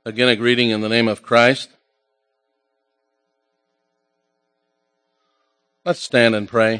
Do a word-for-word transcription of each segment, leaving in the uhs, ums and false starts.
Again, a greeting in the name of Christ. Let's stand and pray.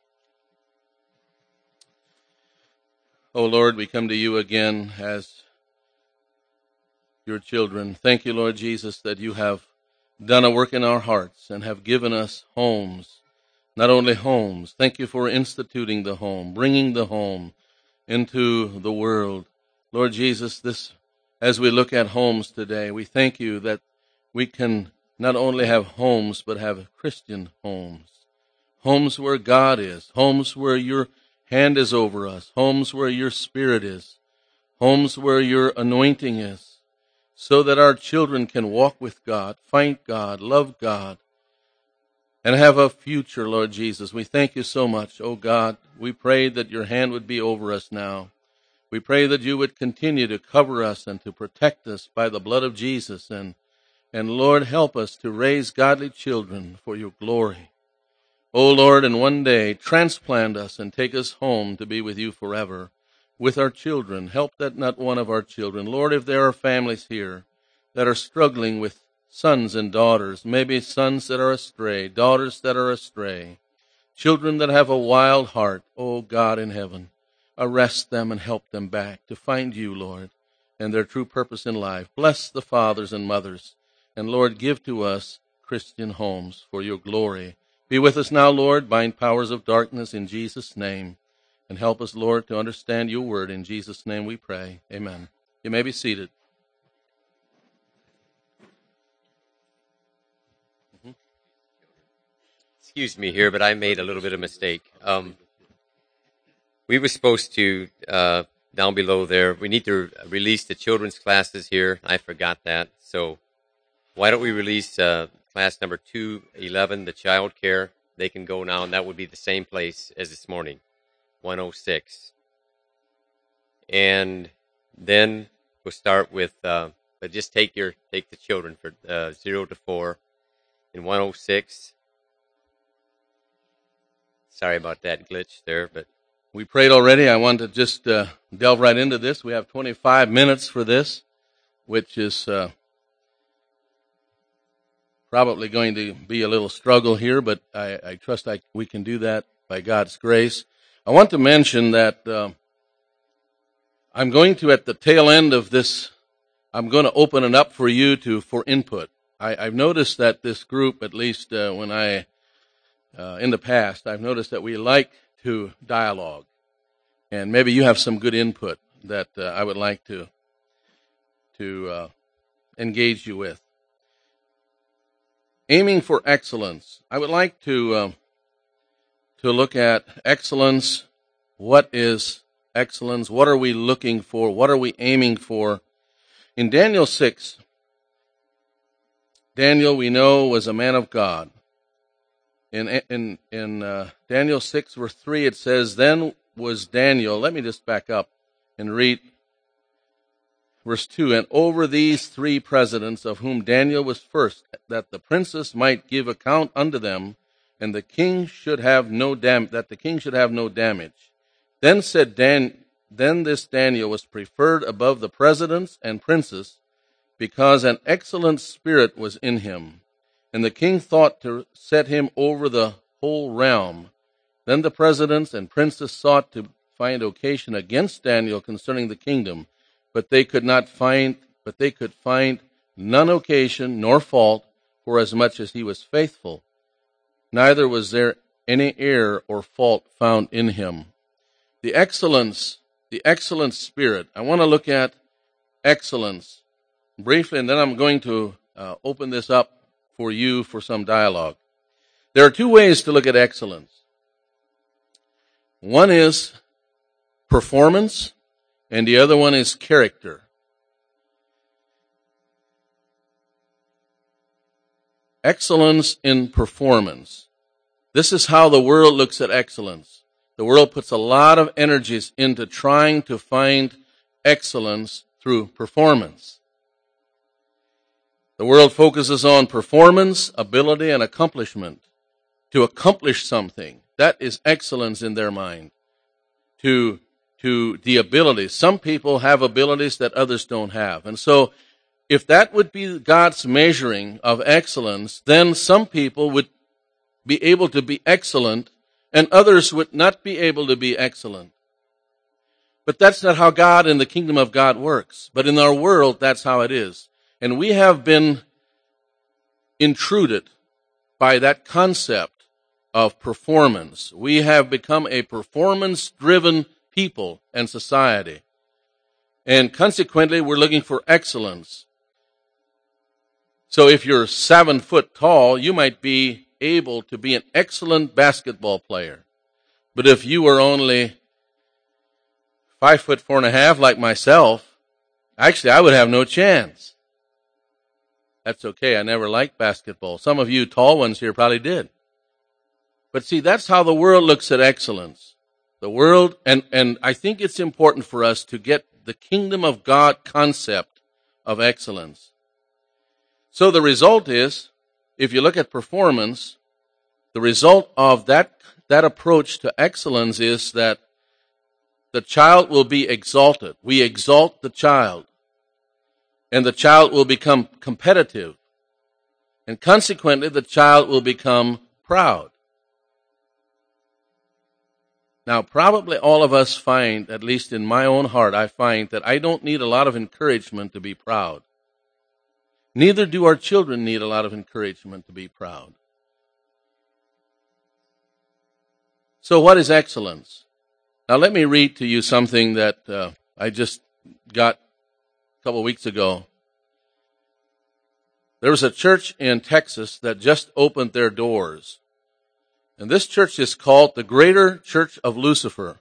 Oh Lord, we come to you again as your children. Thank you, Lord Jesus, that you have done a work in our hearts and have given us homes. Not only homes, thank you for instituting the home, bringing the home into the world. Lord Jesus, this as we look at homes today, we thank you that we can not only have homes, but have Christian homes. Homes where God is, homes where your hand is over us, homes where your Spirit is, homes where your anointing is, so that our children can walk with God, find God, love God, and have a future, Lord Jesus. We thank you so much, oh God. We pray that your hand would be over us now. We pray that you would continue to cover us and to protect us by the blood of Jesus. And, and Lord, help us to raise godly children for your glory. Oh Lord, and one day transplant us and take us home to be with you forever with our children. Help that not one of our children. Lord, if there are families here that are struggling with sons and daughters, maybe sons that are astray, daughters that are astray, children that have a wild heart, oh God in heaven, arrest them and help them back to find you, Lord, and their true purpose in life. Bless the fathers and mothers, and Lord, give to us Christian homes for your glory. Be with us now, Lord. Bind powers of darkness in Jesus' name. And help us, Lord, to understand your word. In Jesus' name we pray. Amen. You may be seated. Mm-hmm. Excuse me here, but I made a little bit of mistake. Um, we were supposed to, uh, down below there, we need to release the children's classes here. I forgot that. So why don't we release uh, class number two eleven, the child care? They can go now, and that would be the same place as this morning, one oh six. And then we'll start with, uh, but just take your take the children for uh, zero to four in one oh six. Sorry about that glitch there, but we prayed already. I want to just uh, delve right into this. We have twenty-five minutes for this, which is uh, probably going to be a little struggle here, but I, I trust I, we can do that by God's grace. I want to mention that uh, I'm going to, at the tail end of this, I'm going to open it up for you to for input. I, I've noticed that this group, at least uh, when I, uh, in the past, I've noticed that we like to dialogue. And maybe you have some good input that uh, I would like to, to uh, engage you with. Aiming for excellence. I would like to uh, to look at excellence. What is excellence? What are we looking for? What are we aiming for? In Daniel six, Daniel, we know, was a man of God. In in in uh, Daniel six, verse three, it says, "Then was Daniel." Let me just back up and read verse two, "And over these three presidents, of whom Daniel was first, that the princes might give account unto them, and the king should have no dam- that the king should have no damage. Then said Dan, then this Daniel was preferred above the presidents and princes, because an excellent spirit was in him. And the king thought to set him over the whole realm. Then the presidents and princes sought to find occasion against Daniel concerning the kingdom, but they could not find, but they could find none occasion nor fault, for as much as he was faithful. Neither was there any error or fault found in him." The excellence, the excellent spirit. I want to look at excellence briefly, and then I'm going to uh, open this up for you for some dialogue. There are two ways to look at excellence. One is performance, and the other one is character. Excellence in performance. This is how the world looks at excellence. The world puts a lot of energies into trying to find excellence through performance. The world focuses on performance, ability, and accomplishment. To accomplish something, that is excellence in their mind. To to the abilities. Some people have abilities that others don't have. And so if that would be God's measuring of excellence, then some people would be able to be excellent and others would not be able to be excellent. But that's not how God in the kingdom of God works. But in our world, that's how it is. And we have been intruded by that concept of performance. We have become a performance-driven people and society. And consequently, we're looking for excellence. So if you're seven foot tall, you might be able to be an excellent basketball player. But if you were only five foot four and a half like myself, actually I would have no chance. That's okay. I never liked basketball. Some of you tall ones here probably did. But see, that's how the world looks at excellence. The world, and, and I think it's important for us to get the kingdom of God concept of excellence. So the result is, if you look at performance, the result of that, that approach to excellence is that the child will be exalted. We exalt the child. And the child will become competitive. And consequently, the child will become proud. Now, probably all of us find, at least in my own heart, I find that I don't need a lot of encouragement to be proud. Neither do our children need a lot of encouragement to be proud. So what is excellence? Now let me read to you something that uh, I just got a couple of weeks ago. There was a church in Texas that just opened their doors. And this church is called the Greater Church of Lucifer.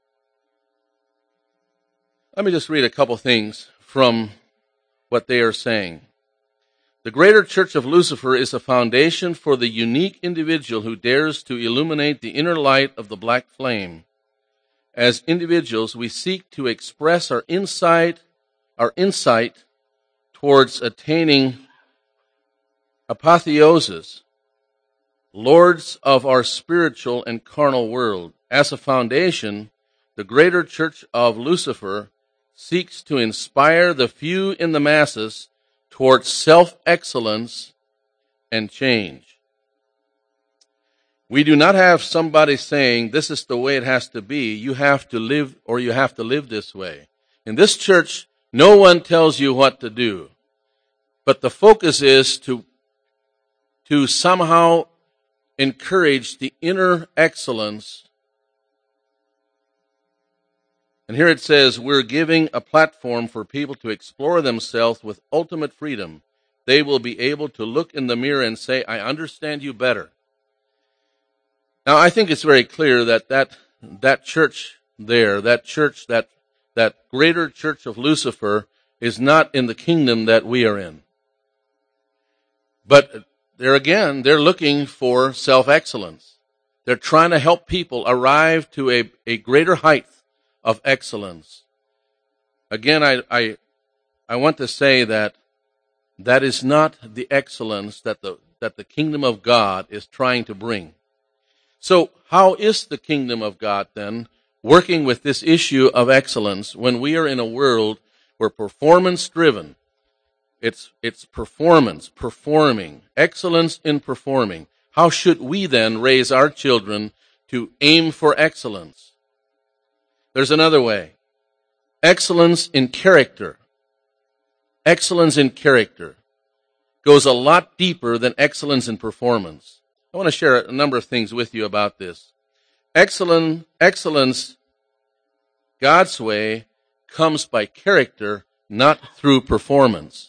Let me just read a couple things from what they are saying. The Greater Church of Lucifer is a foundation for the unique individual who dares to illuminate the inner light of the black flame. As individuals, we seek to express our insight, our insight towards attaining apotheosis, lords of our spiritual and carnal world. As a foundation, the Greater Church of Lucifer seeks to inspire the few in the masses towards self-excellence and change. We do not have somebody saying, this is the way it has to be. You have to live, or you have to live this way. In this church, no one tells you what to do. But the focus is to, to somehow encourage the inner excellence. And here it says, we're giving a platform for people to explore themselves with ultimate freedom. They will be able to look in the mirror and say, I understand you better. Now, I think it's very clear that that, that church there, that church, that, that Greater Church of Lucifer is not in the kingdom that we are in. But there again, they're looking for self-excellence. They're trying to help people arrive to a, a greater height of excellence. Again, I, I, I want to say that that is not the excellence that the, that the kingdom of God is trying to bring. So how is the kingdom of God then working with this issue of excellence when we are in a world where performance driven, it's, it's performance, performing, excellence in performing. How should we then raise our children to aim for excellence? There's another way. Excellence in character. Excellence in character goes a lot deeper than excellence in performance. I want to share a number of things with you about this. Excellence, excellence, God's way, comes by character, not through performance.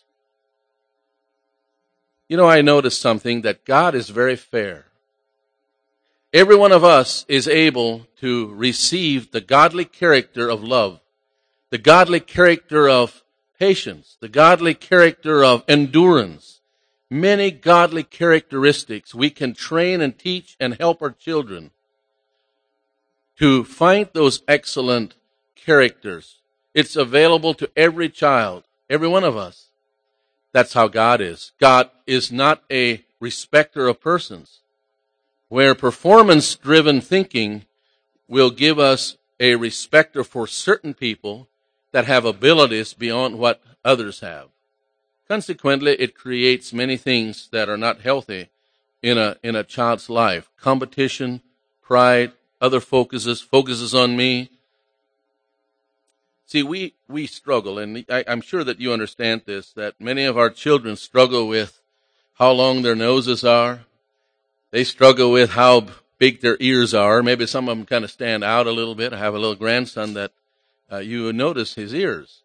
You know, I noticed something, that God is very fair. Every one of us is able to receive the godly character of love, the godly character of patience, the godly character of endurance. Many godly characteristics we can train and teach and help our children to find those excellent characters. It's available to every child, every one of us. That's how God is. God is not a respecter of persons, where performance-driven thinking will give us a respecter for certain people that have abilities beyond what others have. Consequently, it creates many things that are not healthy in a in a child's life. Competition, pride, other focuses, focuses on me. See, we, we struggle, and I, I'm sure that you understand this, that many of our children struggle with how long their noses are. They struggle with how big their ears are. Maybe some of them kind of stand out a little bit. I have a little grandson that uh, you would notice his ears.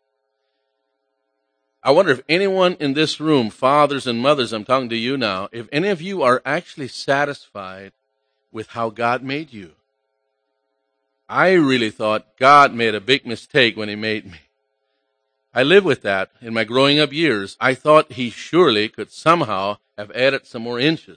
I wonder if anyone in this room, fathers and mothers, I'm talking to you now, if any of you are actually satisfied with how God made you. I really thought God made a big mistake when he made me. I lived with that in my growing up years. I thought he surely could somehow have added some more inches.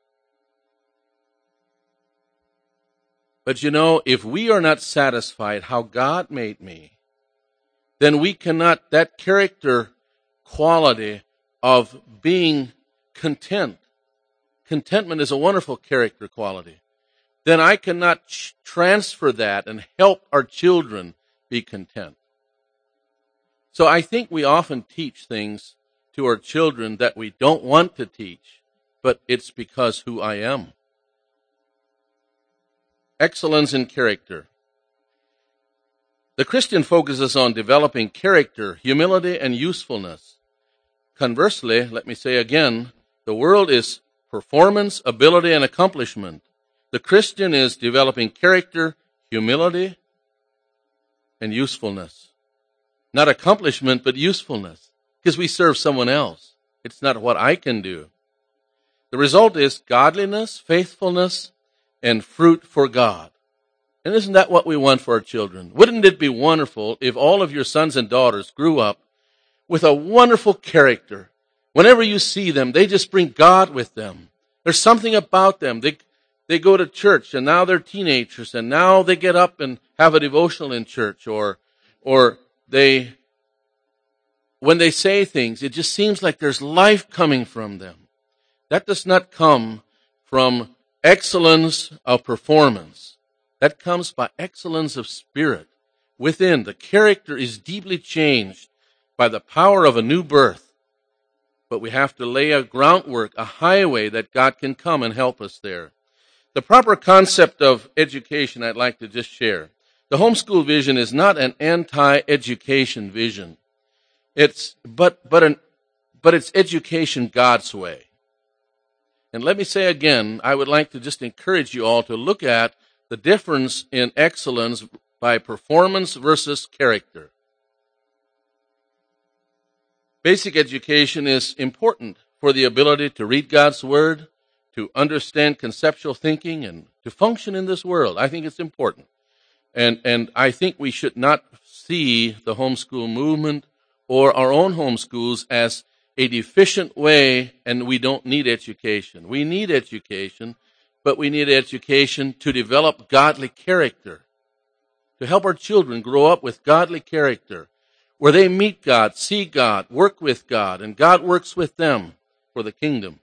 But you know, if we are not satisfied how God made me, then we cannot, that character quality of being content. Contentment is a wonderful character quality. Then I cannot ch- transfer that and help our children be content. So I think we often teach things to our children that we don't want to teach, but it's because who I am. Excellence in character. The Christian focuses on developing character, humility, and usefulness. Conversely, let me say again, the world is performance, ability, and accomplishment. The Christian is developing character, humility, and usefulness. Not accomplishment, but usefulness. Because we serve someone else. It's not what I can do. The result is godliness, faithfulness, and fruit for God. And isn't that what we want for our children? Wouldn't it be wonderful if all of your sons and daughters grew up with a wonderful character? Whenever you see them, they just bring God with them. There's something about them. They They go to church, and now they're teenagers, and now they get up and have a devotional in church, or, or they, when they say things, it just seems like there's life coming from them. That does not come from excellence of performance. That comes by excellence of spirit. Within, the character is deeply changed by the power of a new birth. But we have to lay a groundwork, a highway that God can come and help us there. The proper concept of education I'd like to just share. The homeschool vision is not an anti-education vision. It's but but an but it's education God's way. And let me say again, I would like to just encourage you all to look at the difference in excellence by performance versus character. Basic education is important for the ability to read God's Word, to understand conceptual thinking, and to function in this world. I think it's important. And and I think we should not see the homeschool movement or our own homeschools as a deficient way, and we don't need education. We need education, but we need education to develop godly character, to help our children grow up with godly character, where they meet God, see God, work with God, and God works with them for the kingdom.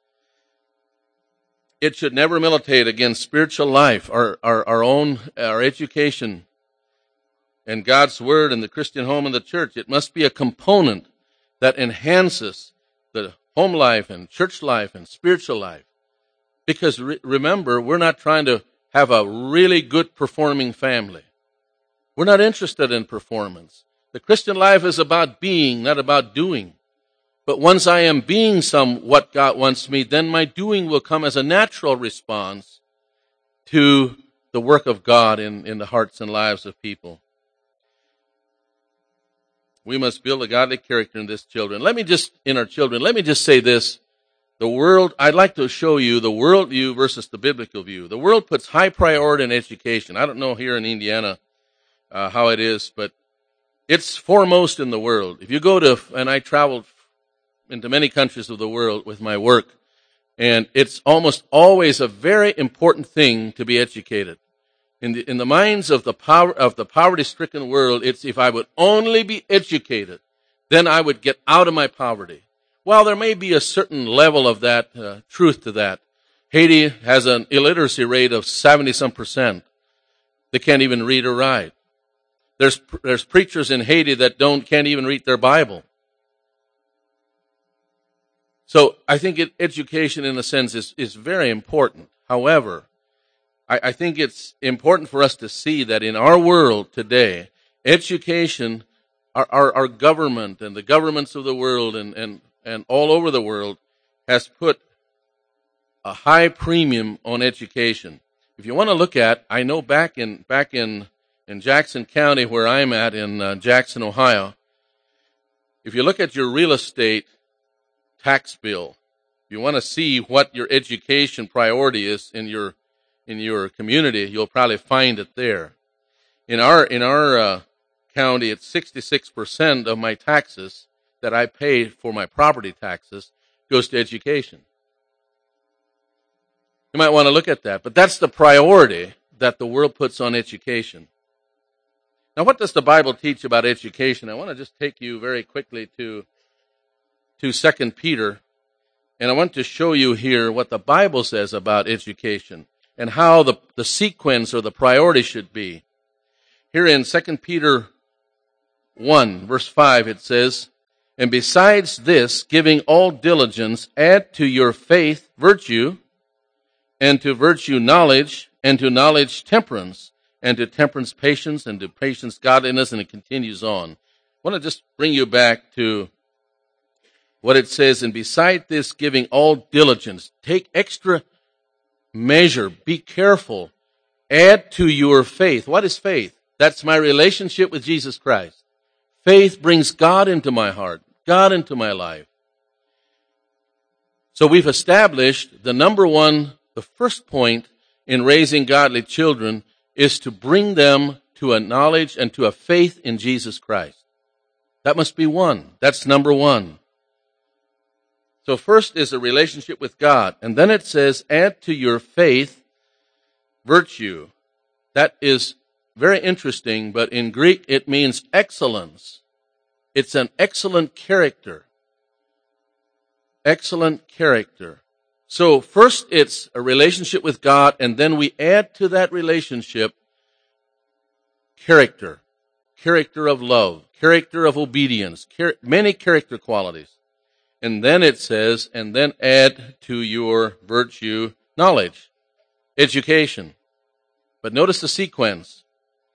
It should never militate against spiritual life, our, our, our own, our education, and God's Word and the Christian home and the church. It must be a component that enhances the home life and church life and spiritual life. Because re- remember, we're not trying to have a really good performing family. We're not interested in performance. The Christian life is about being, not about doing. But once I am being some what God wants me, then my doing will come as a natural response to the work of God in, in the hearts and lives of people. We must build a godly character in this children. Let me just, in our children, let me just say this. The world, I'd like to show you the world view versus the biblical view. The world puts high priority in education. I don't know here in Indiana uh, how it is, but it's foremost in the world. If you go to, and I traveled into many countries of the world with my work, and it's almost always a very important thing to be educated. In the, in the minds of the power of the poverty-stricken world, it's if I would only be educated, then I would get out of my poverty. While there may be a certain level of that uh, truth to that, Haiti has an illiteracy rate of seventy some percent. They can't even read or write. There's there's preachers in Haiti that don't can't even read their Bible. So I think it, education, in a sense, is, is very important. However, I, I think it's important for us to see that in our world today, education, our, our, our government and the governments of the world and, and, and all over the world has put a high premium on education. If you want to look at, I know back in back in, in Jackson County, where I'm at in uh, Jackson, Ohio, if you look at your real estate tax bill, if you want to see what your education priority is in your in your community, you'll probably find it there. In our in our uh, county, it's sixty-six percent of my taxes that I pay for my property taxes goes to education. You might want to look at that, but that's the priority that the world puts on education. Now, what does the Bible teach about education? I want to just take you very quickly to, to Second Peter, and I want to show you here what the Bible says about education and how the, the sequence or the priority should be. Here in Second Peter one, verse five, it says, "And besides this, giving all diligence, add to your faith virtue, and to virtue knowledge, and to knowledge temperance, and to temperance patience, and to patience godliness," and it continues on. I want to just bring you back to what it says, "And beside this, giving all diligence," take extra measure, be careful, add to your faith. What is faith? That's my relationship with Jesus Christ. Faith brings God into my heart, God into my life. So we've established the number one, the first point in raising godly children is to bring them to a knowledge and to a faith in Jesus Christ. That must be one. That's number one. So first is a relationship with God. And then it says, add to your faith virtue. That is very interesting, but in Greek it means excellence. It's an excellent character. Excellent character. So first it's a relationship with God, and then we add to that relationship character. Character of love. Character of obedience. Char- many character qualities. And then it says, and then add to your virtue knowledge. Education. But notice the sequence.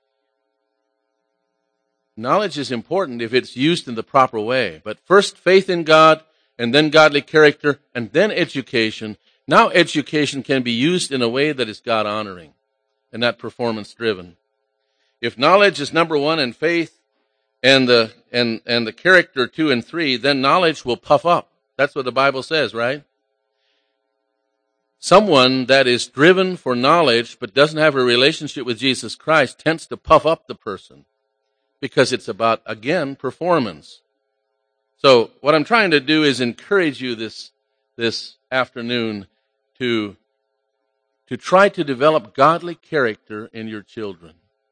Knowledge is important if it's used in the proper way. But first faith in God, and then godly character, and then education. Now education can be used in a way that is God-honoring and not performance-driven. If knowledge is number one and faith and the and, and the character two and three, then knowledge will puff up. That's what the Bible says, right? Someone that is driven for knowledge but doesn't have a relationship with Jesus Christ tends to puff up the person because it's about, again, performance. So what I'm trying to do is encourage you this this afternoon to, to try to develop godly character in your children.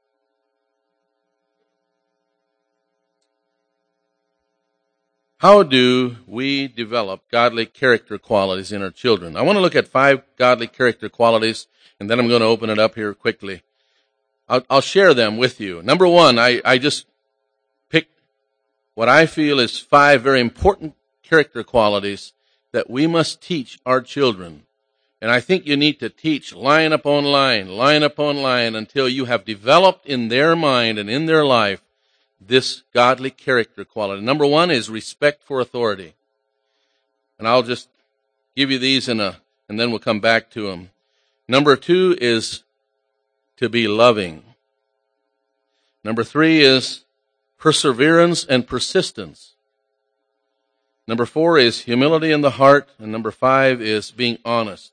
How do we develop godly character qualities in our children? I want to look at five godly character qualities, and then I'm going to open it up here quickly. I'll, I'll share them with you. Number one, I, I just picked what I feel is five very important character qualities that we must teach our children. And I think you need to teach line upon line, line upon line, until you have developed in their mind and in their life this godly character quality. Number one is respect for authority. And I'll just give you these in a, and then we'll come back to them. Number two is to be loving. Number three is perseverance and persistence. Number four is humility in the heart. And number five is being honest.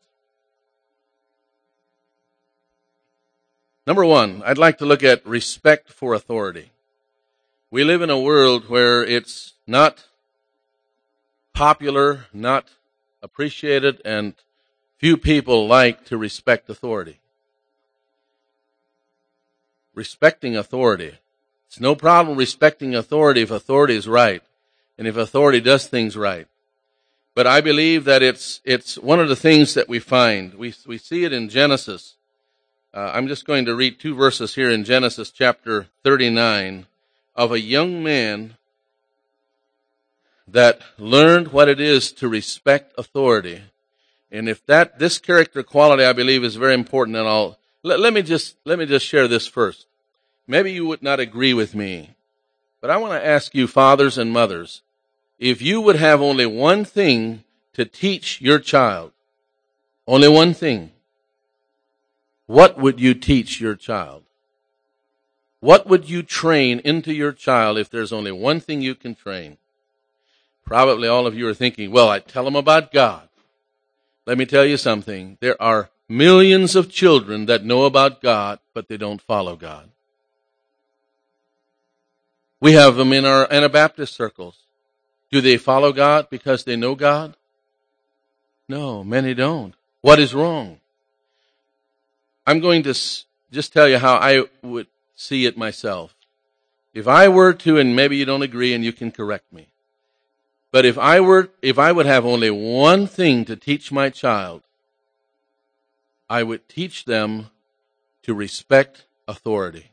Number one, I'd like to look at respect for authority. We live in a world where it's not popular, not appreciated, and few people like to respect authority. Respecting authority. It's no problem respecting authority if authority is right and if authority does things right. But I believe that it's it's one of the things that we find. We we see it in Genesis. Uh, I'm just going to read two verses here in Genesis chapter thirty-nine. Of a young man that learned what it is to respect authority. And if that, this character quality, I believe, is very important, and I'll, let, let me just, let me just share this first. Maybe you would not agree with me, but I want to ask you, fathers and mothers, if you would have only one thing to teach your child, only one thing, what would you teach your child? What would you train into your child if there's only one thing you can train? Probably all of you are thinking, well, I tell them about God. Let me tell you something. There are millions of children that know about God, but they don't follow God. We have them in our Anabaptist circles. Do they follow God because they know God? No, many don't. What is wrong? I'm going to just tell you how I would see it myself. If I were to, and maybe you don't agree and you can correct me, but if I were, if I would have only one thing to teach my child, I would teach them to respect authority.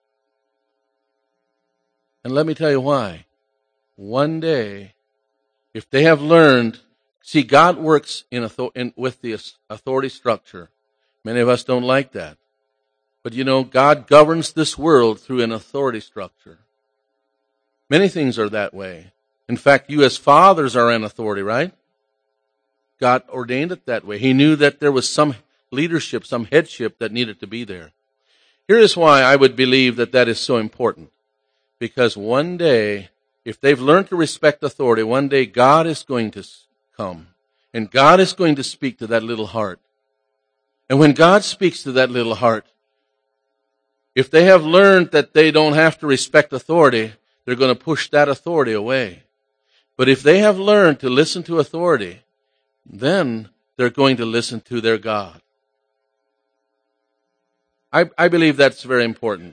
And let me tell you why. One day, if they have learned, see, God works in, author, in with the authority structure. Many of us don't like that. But you know, God governs this world through an authority structure. Many things are that way. In fact, you as fathers are an authority, right? God ordained it that way. He knew that there was some leadership, some headship that needed to be there. Here is why I would believe that that is so important. Because one day, if they've learned to respect authority, one day God is going to come. And God is going to speak to that little heart. And when God speaks to that little heart, if they have learned that they don't have to respect authority, they're going to push that authority away. But if they have learned to listen to authority, then they're going to listen to their God. I, I believe that's very important.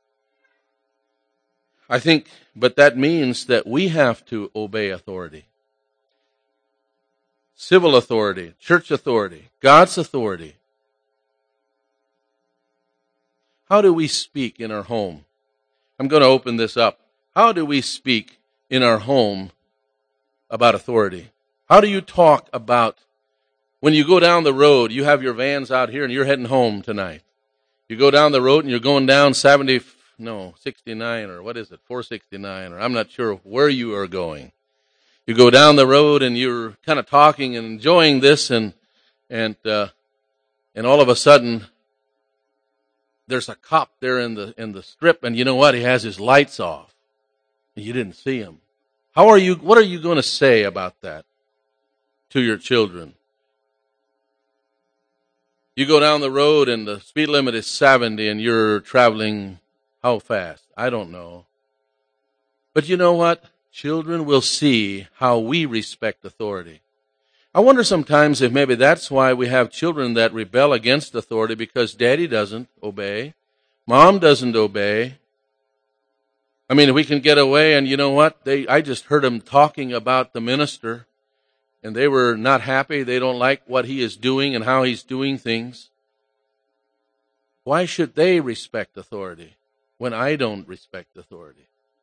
I think, but that means that we have to obey authority. Civil authority, church authority, God's authority. How do we speak in our home? I'm going to open this up. How do we speak in our home about authority? How do you talk about when you go down the road, you have your vans out here and you're heading home tonight. You go down the road and you're going down seventy, no, sixty-nine or what is it, four sixty-nine, or I'm not sure where you are going. You go down the road and you're kind of talking and enjoying this, and and uh, and all of a sudden there's a cop there in the in the strip, and you know what? He has his lights off. And you didn't see him. How are you? What are you going to say about that to your children? You go down the road and the speed limit is seventy, and you're traveling how fast? I don't know. But you know what? Children will see how we respect authority. I wonder sometimes if maybe that's why we have children that rebel against authority, because daddy doesn't obey, mom doesn't obey. I mean, if we can get away, and you know what? They, I just heard them talking about the minister, and they were not happy. They don't like what he is doing and how he's doing things. Why should they respect authority when I don't respect authority?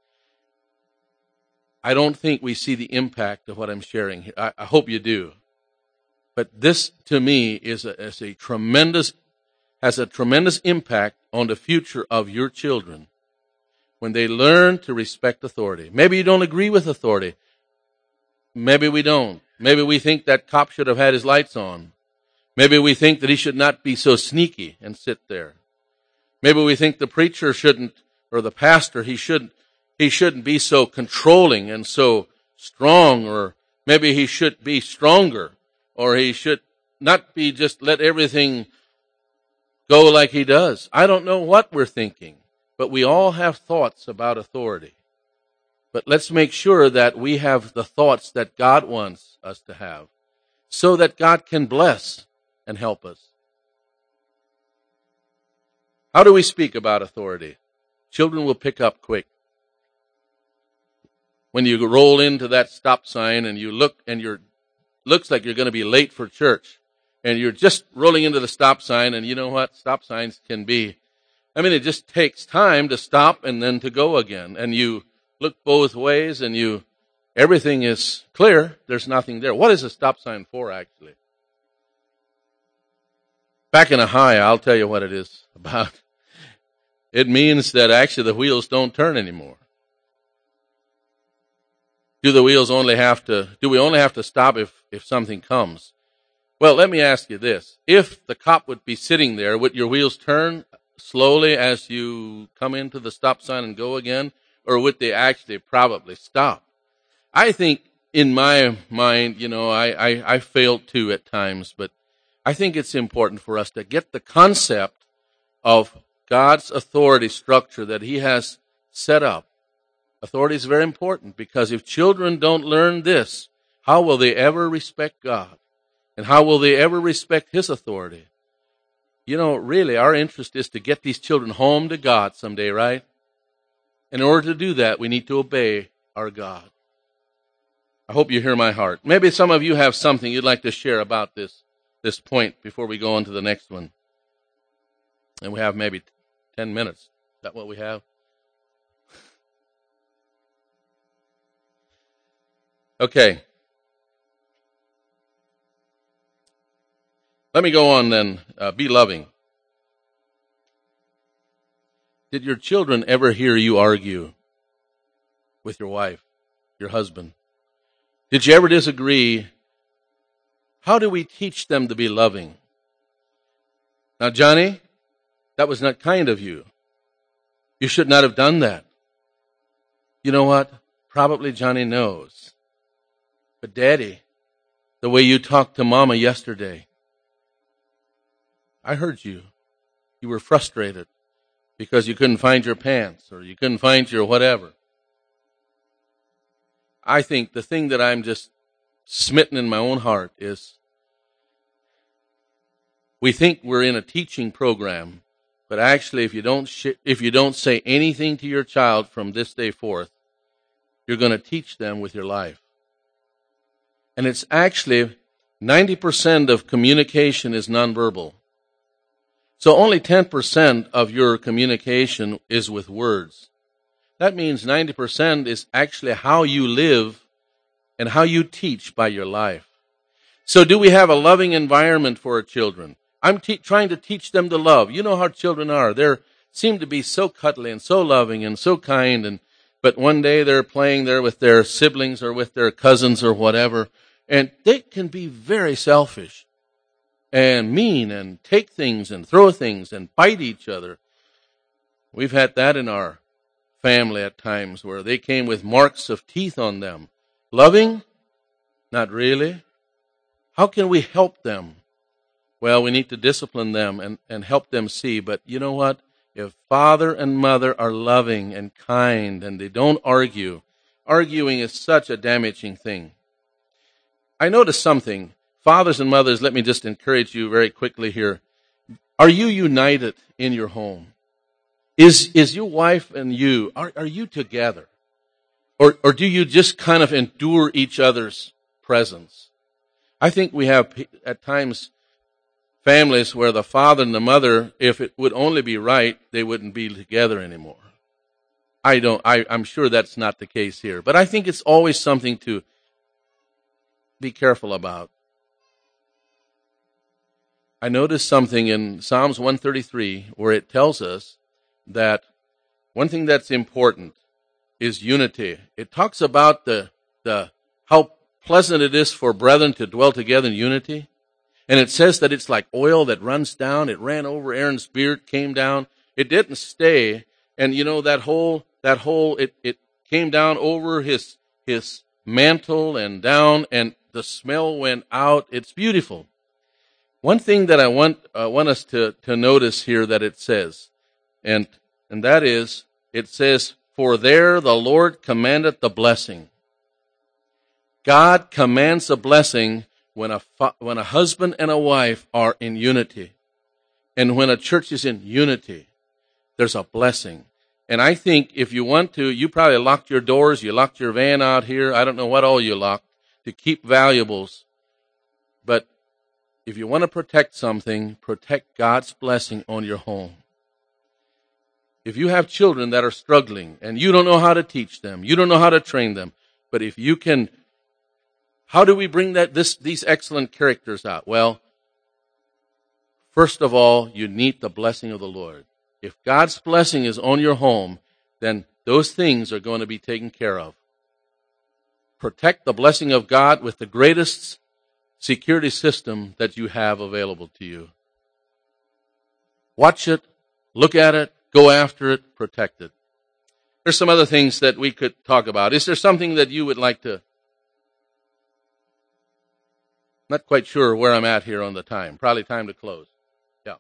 I don't think we see the impact of what I'm sharing here. I, I hope you do. But this, to me, is a, is a tremendous, has a tremendous impact on the future of your children when they learn to respect authority. Maybe you don't agree with authority. Maybe we don't. Maybe we think that cop should have had his lights on. Maybe we think that he should not be so sneaky and sit there. Maybe we think the preacher shouldn't, or the pastor, he shouldn't, he shouldn't be so controlling and so strong, or maybe he should be stronger, or he should not be just let everything go like he does. I don't know what we're thinking, but we all have thoughts about authority. But let's make sure that we have the thoughts that God wants us to have, so that God can bless and help us. How do we speak about authority? Children will pick up quick. When you roll into that stop sign and you look and you're looks like you're going to be late for church, and you're just rolling into the stop sign, and you know what? Stop signs can be, I mean, it just takes time to stop and then to go again. And you look both ways, and you everything is clear. There's nothing there. What is a stop sign for, actually? Back in Ohio, I'll tell you what it is about. It means that actually the wheels don't turn anymore. Do the wheels only have to, do we only have to stop if, if something comes? Well, let me ask you this. If the cop would be sitting there, would your wheels turn slowly as you come into the stop sign and go again? Or would they actually probably stop? I think in my mind, you know, I, I, I failed too at times, but I think it's important for us to get the concept of God's authority structure that He has set up. Authority is very important, because if children don't learn this, how will they ever respect God? And how will they ever respect His authority? You know, really, our interest is to get these children home to God someday, right? In order to do that, we need to obey our God. I hope you hear my heart. Maybe some of you have something you'd like to share about this, this point before we go on to the next one. And we have maybe ten minutes. Is that what we have? Okay. Let me go on then. Uh, be loving. Did your children ever hear you argue with your wife, your husband? Did you ever disagree? How do we teach them to be loving? Now, Johnny, that was not kind of you. You should not have done that. You know what? Probably Johnny knows. But Daddy, the way you talked to Mama yesterday, I heard you. You were frustrated because you couldn't find your pants or you couldn't find your whatever. I think the thing that I'm just smitten in my own heart is we think we're in a teaching program, but actually if you don't sh- if you don't say anything to your child from this day forth, you're going to teach them with your life. And it's actually ninety percent of communication is nonverbal. So only ten percent of your communication is with words. That means ninety percent is actually how you live and how you teach by your life. So do we have a loving environment for our children? I'm te- trying to teach them to love. You know how children are. They seem to be so cuddly and so loving and so kind. And but one day they're playing there with their siblings or with their cousins or whatever. And they can be very selfish and mean and take things and throw things and bite each other. We've had that in our family at times where they came with marks of teeth on them. Loving? Not really. How can we help them? Well, we need to discipline them and, and help them see. But you know what? If father and mother are loving and kind and they don't argue, arguing is such a damaging thing. I noticed something. Fathers and mothers, let me just encourage you very quickly here. Are you united in your home? Is is your wife and you, are, are you together? Or or do you just kind of endure each other's presence? I think we have at times families where the father and the mother, if it would only be right, they wouldn't be together anymore. I don't I, I'm sure that's not the case here. But I think it's always something to be careful about. I noticed something in Psalms one thirty-three where it tells us that one thing that's important is unity. It talks about the the how pleasant it is for brethren to dwell together in unity. And it says that it's like oil that runs down. It ran over Aaron's beard, came down. It didn't stay. And you know, that whole that whole it, it came down over his his mantle and down, and the smell went out. It's beautiful. One thing that I want uh, want us to, to notice here that it says, and and that is, it says, "For there the Lord commandeth the blessing." God commands a blessing when a fa- when a husband and a wife are in unity, and when a church is in unity, there's a blessing. And I think if you want to, you probably locked your doors, you locked your van out here. I don't know what all you locked to keep valuables, but if you want to protect something, protect God's blessing on your home. If you have children that are struggling and you don't know how to teach them, you don't know how to train them, But if you can, how do we bring that this these excellent characters out? Well, first of all, you need the blessing of the Lord. If God's blessing is on your home, then those things are going to be taken care of. Protect the blessing of God with the greatest security system that you have available to you. Watch it, look at it, go after it, protect it. There's some other things that we could talk about. Is there something that you would like to? Not quite sure where I'm at here on the time. Probably time to close. Yeah.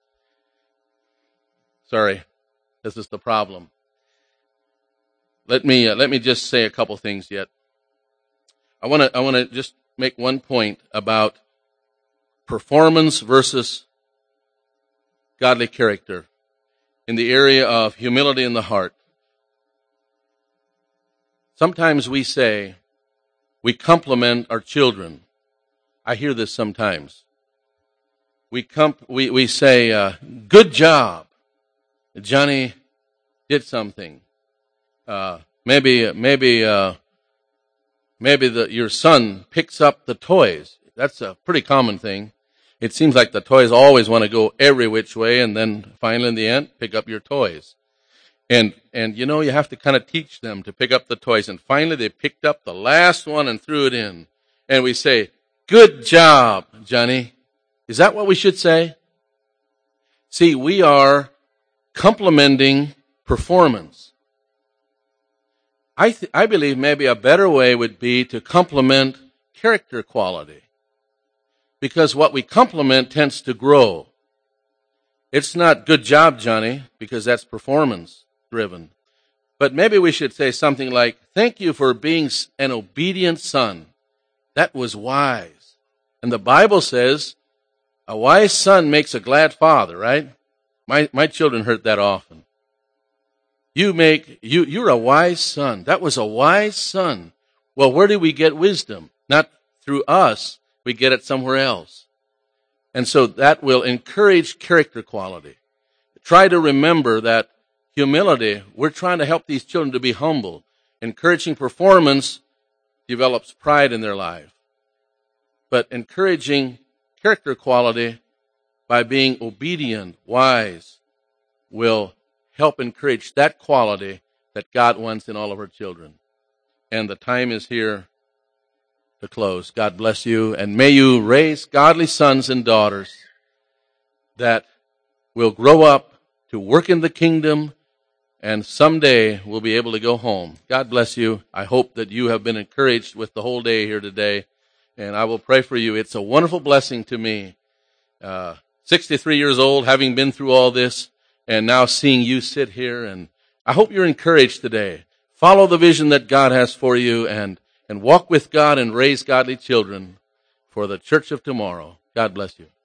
Sorry, this is the problem. Let me uh, let me just say a couple things yet. I want to I want to just make one point about performance versus godly character in the area of humility in the heart. Sometimes we say we compliment our children. I hear this sometimes. We comp- we we say, uh, "Good job, Johnny did something." Uh, maybe maybe uh, maybe the, your son picks up the toys. That's a pretty common thing. It seems like the toys always want to go every which way, and then finally, in the end, pick up your toys. And and you know you have to kind of teach them to pick up the toys. And finally, they picked up the last one and threw it in. And we say, "Good job, Johnny." Is that what we should say? See, we are complimenting performance. I th- I believe maybe a better way would be to compliment character quality. Because what we compliment tends to grow. It's not "Good job, Johnny," because that's performance driven. But maybe we should say something like, "Thank you for being an obedient son. That was wise." And the Bible says, a wise son makes a glad father, right? My my children heard that often. You make you you're a wise son. That was a wise son. Well, where do we get wisdom? Not through us. We get it somewhere else. And so that will encourage character quality. Try to remember that humility, we're trying to help these children to be humble. Encouraging performance develops pride in their life. But encouraging character quality by being obedient, wise, will help encourage that quality that God wants in all of our children. And the time is here to close. God bless you, and may you raise godly sons and daughters that will grow up to work in the kingdom, and someday we'll be able to go home. God bless you. I hope that you have been encouraged with the whole day here today, and I will pray for you. It's a wonderful blessing to me, uh, sixty-three years old, having been through all this, and now seeing you sit here, and I hope you're encouraged today. Follow the vision that God has for you, and and walk with God and raise godly children for the church of tomorrow. God bless you.